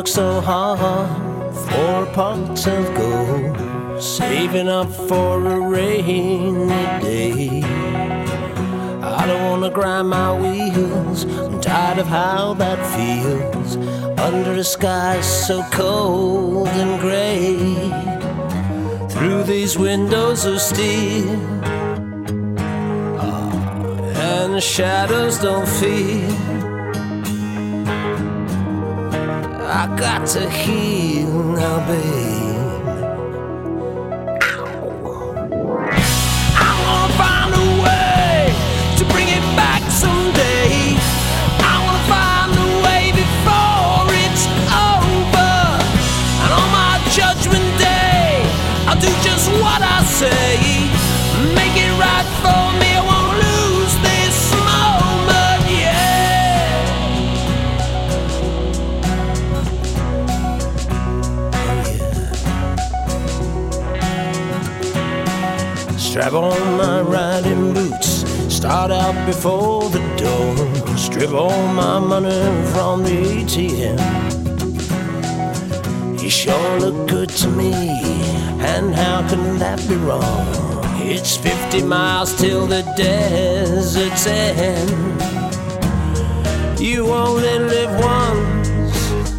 worked so hard for a pot of gold, saving up for a rainy day. I don't wanna grind my wheels, I'm tired of how that feels under a sky so cold and grey. Through these windows of steel, and the shadows don't feel. I got to heal now, babe. I wanna find a way to bring it back someday. I wanna find a way before it's over. And on my judgment day, I'll do just what I say. Make it right for me, I won't lose this moment, yeah. Strap on my riding boots, start out before the door, strip all my money from the ATM. You sure look good to me, and how can that be wrong? It's 50 miles till the desert's end. You only live once,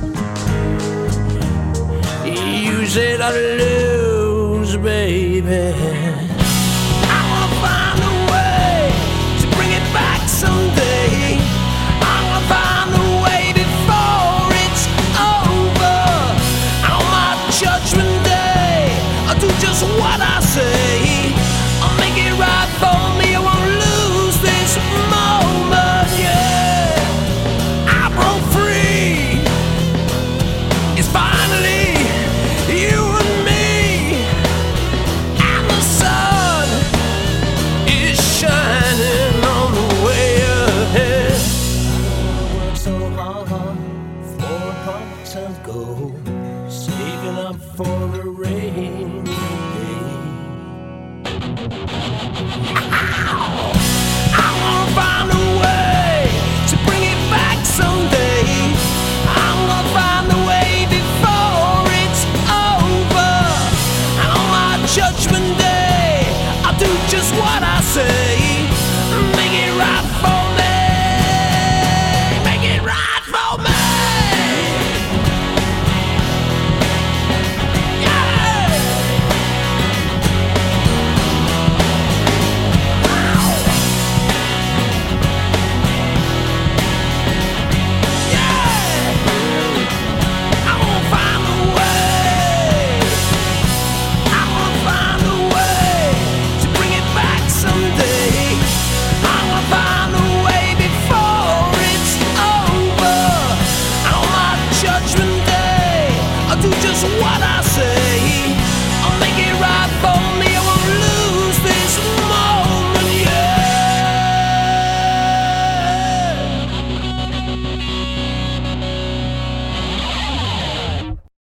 use it or lose, baby. I wanna find a way to bring it back someday. I wanna find a way before it's over. On my judgment day, I'll do just what I say. I'll make it right for me, I won't lose this moment, yeah. I broke free, it's finally you and me, and the sun is shining on the way ahead. I worked so hard for a pot of gold, saving up for a rainy day.